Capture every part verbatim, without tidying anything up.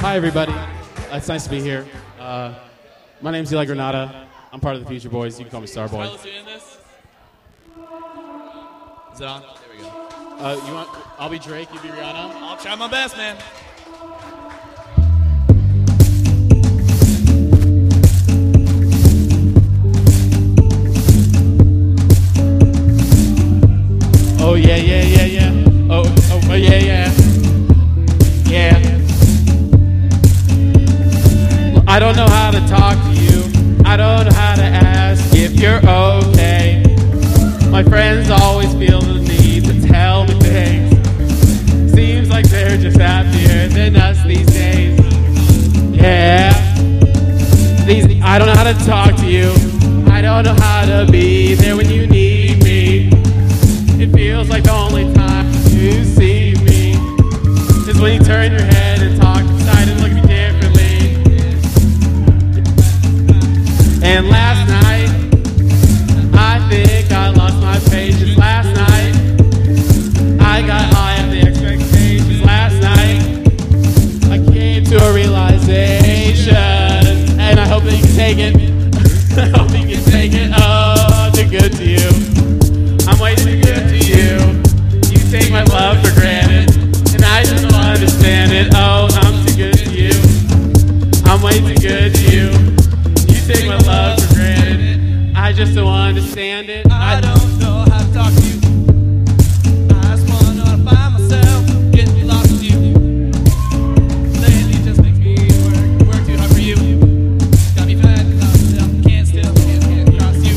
Hi, everybody. Uh, it's nice to be here. Uh, my name's Eli Granada. I'm part of the Future Boys. You can call me Starboy. Is it on? There we go. Uh, you want? I'll be Drake. You be Rihanna. I'll try my best, man. Oh yeah, yeah, yeah, yeah. Oh, oh, oh yeah, yeah, yeah. I don't know how to talk to you. I don't know how to ask if you're okay. My friends always feel the need to tell me things. Seems like they're just happier than us these days. Yeah. These, I don't know how to talk to you. I don't know how to be there when you need me. It feels like the only time you see me is when you turn your head and talk inside and look at me differently. And last night, I think I lost my patience. Last night, I got high on the expectations. Last night, I came to a realization, and I hope that you can take it. I hope you can take it. Oh, too good to you. I'm way too good to you. You take my love for granted, and I just don't understand it. Oh, I'm too good to you. I'm way too good to you. You take my love for granted. I just don't understand it. I, I don't know how to talk to you. I just wanna know how to find myself, getting lost with you. Lately just makes me work, work too hard for you. Got me fat, myself, can't still, can't, can't cross you.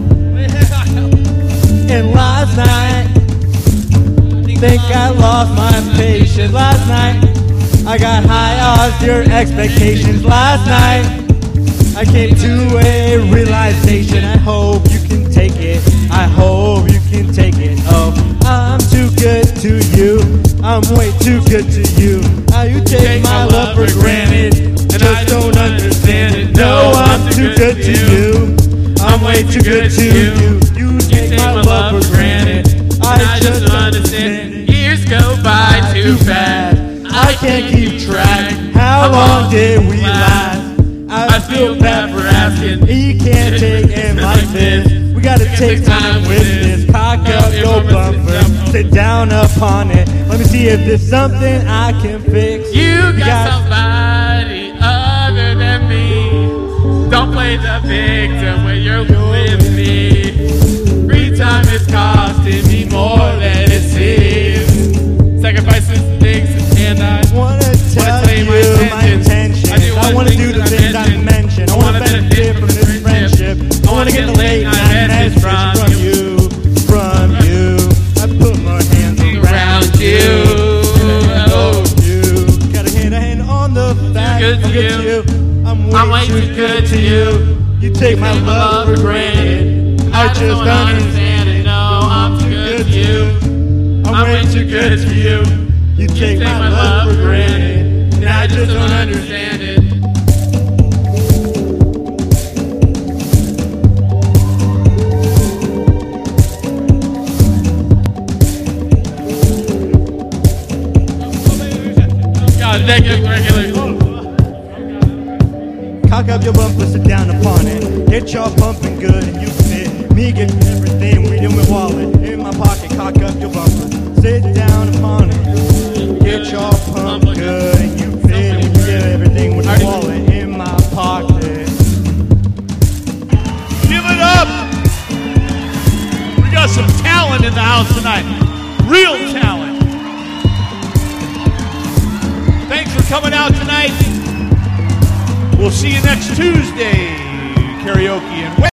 And last night, think I lost my patience. Last night, I got high off your expectations. Last night, I came to a realization. I hope you can take it. I hope you can take it. Oh, I'm too good to you. I'm way too good to you. How you take my love for granted, and I don't understand it. No, I'm too good to you. I'm way too good to you. You take my love for granted. I just don't understand it. Years go by too fast. I can't keep track. How long did we last? I feel bad for asking. You can't take it like this. We gotta take time with this. Cock up your bumper, sit down upon it. Let me see if there's something I can fix. You got somebody other than me. Don't play the victim when you're with me. Free time is costing me more than it seems. Sacrifices things and I wanna tell you my intentions. I wanna do the things I mentioned. I wanna benefit from this friendship. I wanna get the late night message from you, from you. I put my hands around you. Oh, you gotta hit a hand on the back. I'm good to you. I'm way too good to you. You take my love for granted. I just don't understand it. No, I'm too good to you. I'm way too good to you. You take my love for granted, and I just don't understand it. God, thank you, regular. Cock up your bumper, sit down upon it. Get y'all pumping good, and you fit. Me get everything, weed in my wallet, in my pocket. Cock up your bumper, sit down upon it. Get y'all pumping good, and you fit. And you get everything with my wallet, in my pocket. Give it up! We got some talent in the house tonight. Real talent. Thanks for coming out tonight. We'll see you next Tuesday. Karaoke and